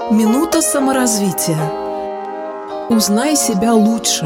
Минута саморазвития. Узнай себя лучше.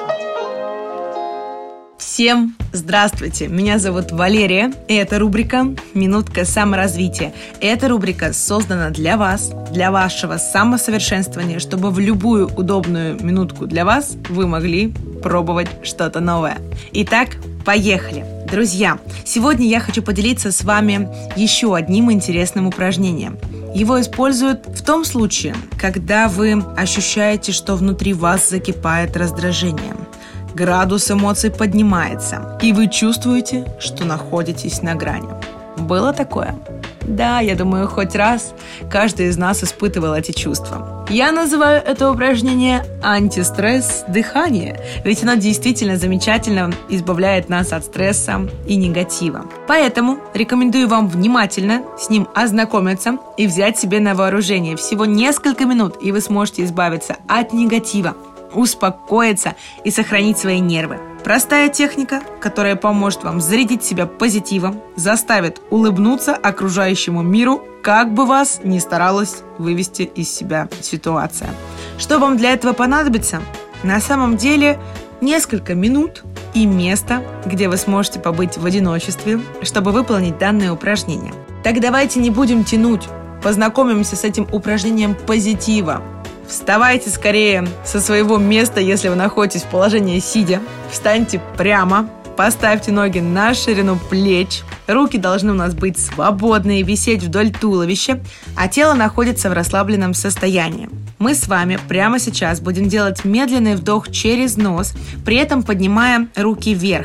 Всем здравствуйте! Меня зовут Валерия, и это рубрика «Минутка саморазвития». Эта рубрика создана для вас, для вашего самосовершенствования, чтобы в любую удобную минутку для вас вы могли пробовать что-то новое. Итак, поехали! Друзья, сегодня я хочу поделиться с вами еще одним интересным упражнением. Его используют в том случае, когда вы ощущаете, что внутри вас закипает раздражение. Градус эмоций поднимается, и вы чувствуете, что находитесь на грани. Было такое? Да, я думаю, хоть раз каждый из нас испытывал эти чувства. Я называю это упражнение антистресс дыхание, ведь оно действительно замечательно избавляет нас от стресса и негатива. Поэтому рекомендую вам внимательно с ним ознакомиться и взять себе на вооружение. Всего несколько минут, и вы сможете избавиться от негатива, успокоиться и сохранить свои нервы. Простая техника, которая поможет вам зарядить себя позитивом, заставит улыбнуться окружающему миру, как бы вас ни старалась вывести из себя ситуация. Что вам для этого понадобится? На самом деле несколько минут и место, где вы сможете побыть в одиночестве, чтобы выполнить данное упражнение. Так давайте не будем тянуть, познакомимся с этим упражнением позитива. Вставайте скорее со своего места, если вы находитесь в положении сидя. Встаньте прямо, поставьте ноги на ширину плеч. Руки должны у нас быть свободные, висеть вдоль туловища, а тело находится в расслабленном состоянии. Мы с вами прямо сейчас будем делать медленный вдох через нос, при этом поднимая руки вверх.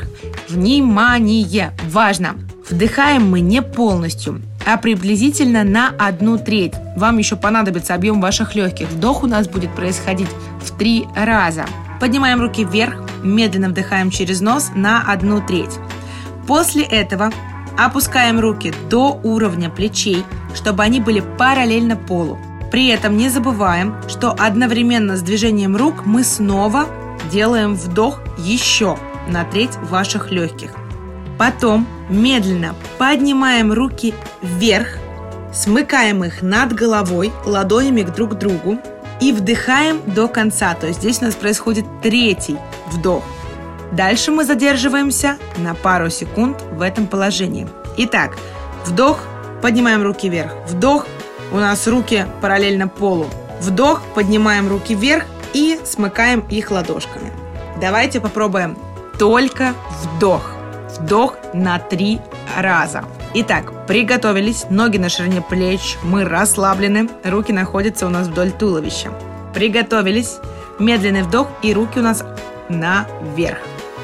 Внимание! Важно! Вдыхаем мы не полностью, а приблизительно на 1/3. Вам еще понадобится объем ваших легких. Вдох у нас будет происходить в 3 раза. Поднимаем руки вверх, медленно вдыхаем через нос на 1/3. После этого опускаем руки до уровня плечей, чтобы они были параллельно полу. При этом не забываем, что одновременно с движением рук мы снова делаем вдох еще на 1/3 ваших легких. Потом медленно поднимаем руки вверх, смыкаем их над головой, ладонями друг к другу и вдыхаем до конца. То есть здесь у нас происходит 3-й вдох. Дальше мы задерживаемся на пару секунд в этом положении. Итак, вдох, поднимаем руки вверх. Вдох, у нас руки параллельно полу. Вдох, поднимаем руки вверх и смыкаем их ладошками. Давайте попробуем только вдох. Вдох на 3 раза. Итак, приготовились. Ноги на ширине плеч. Мы расслаблены. Руки находятся у нас вдоль туловища. Приготовились. Медленный вдох. И руки у нас наверх.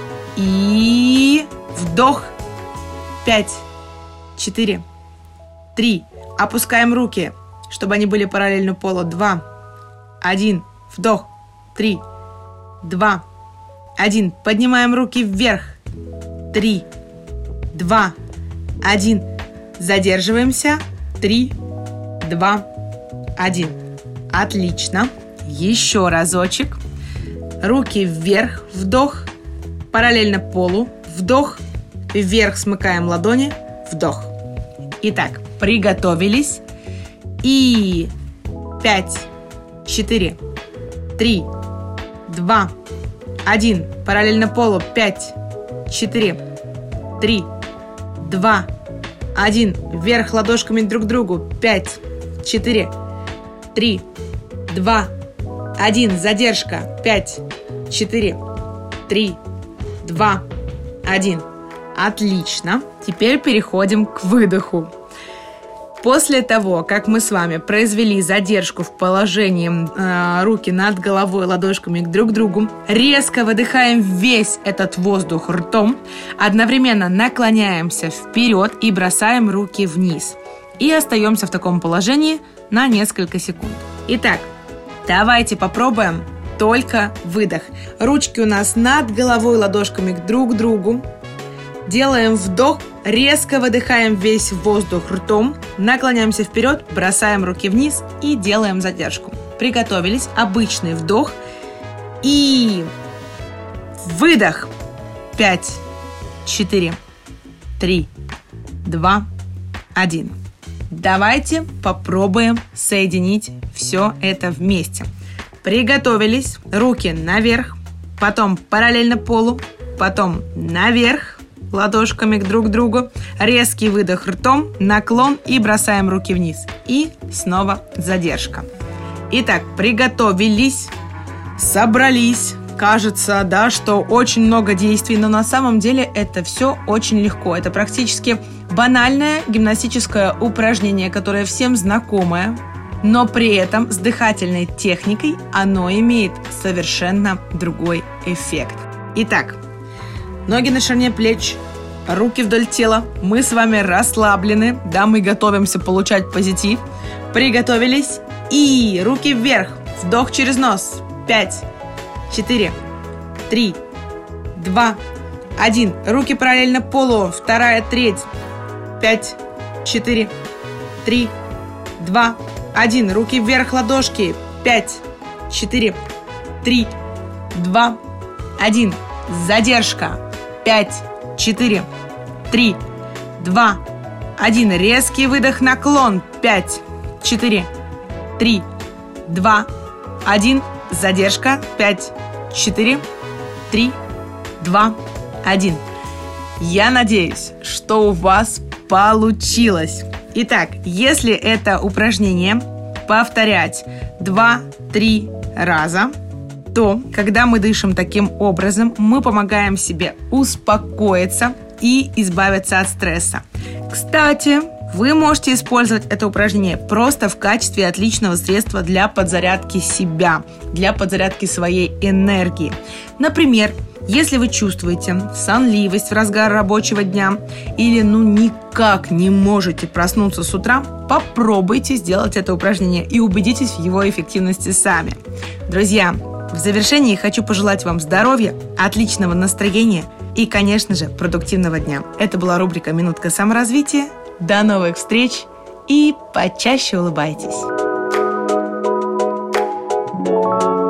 И вдох. 5, 4, 3. Опускаем руки, чтобы они были параллельно полу. 2, 1. Вдох. 3, 2, 1. Поднимаем руки вверх. 3, 2, 1. Задерживаемся. 3, 2, 1. Отлично. Еще разочек. Руки вверх. Вдох. Параллельно полу. Вдох. Вверх смыкаем ладони. Вдох. Итак, приготовились. И 5, 4, 3, 2, 1. Параллельно полу. 5, 4, 3, 2, 1. Вверх ладошками друг к другу. 5, 4, 3, 2, 1. Задержка. 5, 4, 3, 2, 1. Отлично. Теперь переходим к выдоху. После того, как мы с вами произвели задержку в положении руки над головой, ладошками друг к другу, резко выдыхаем весь этот воздух ртом, одновременно наклоняемся вперед и бросаем руки вниз. И остаемся в таком положении на несколько секунд. Итак, давайте попробуем только выдох. Ручки у нас над головой, ладошками друг к другу. Делаем вдох, резко выдыхаем весь воздух ртом, наклоняемся вперед, бросаем руки вниз и делаем задержку. Приготовились. Обычный вдох и выдох. 5, 4, 3, 2, 1. Давайте попробуем соединить все это вместе. Приготовились. Руки наверх, потом параллельно полу, потом наверх, ладошками друг к другу. Резкий выдох ртом, наклон и бросаем руки вниз. И снова задержка. Итак, приготовились, собрались. Кажется, да, что очень много действий, но на самом деле это все очень легко. Это практически банальное гимнастическое упражнение, которое всем знакомое, но при этом с дыхательной техникой оно имеет совершенно другой эффект. Итак, ноги на ширине плеч, руки вдоль тела. Мы с вами расслаблены, да, мы готовимся получать позитив. Приготовились и руки вверх. Вдох через нос. 5, 4, 3, 2, 1. Руки параллельно полу. Вторая треть. 5, 4, 3, 2, 1. Руки вверх, ладошки. 5, 4, 3, 2, 1. Задержка. 5, 4, 3, 2, 1. Резкий выдох, наклон. 5, 4, 3, 2, 1. Задержка. 5, 4, 3, 2, 1. Я надеюсь, что у вас получилось. Итак, если это упражнение повторять 2-3 раза, то, когда мы дышим таким образом, мы помогаем себе успокоиться и избавиться от стресса. Кстати, вы можете использовать это упражнение просто в качестве отличного средства для подзарядки себя, для подзарядки своей энергии. Например, если вы чувствуете сонливость в разгар рабочего дня или никак не можете проснуться с утра, попробуйте сделать это упражнение и убедитесь в его эффективности сами. Друзья, в завершении хочу пожелать вам здоровья, отличного настроения и, конечно же, продуктивного дня. Это была рубрика «Минутка саморазвития». До новых встреч и почаще улыбайтесь!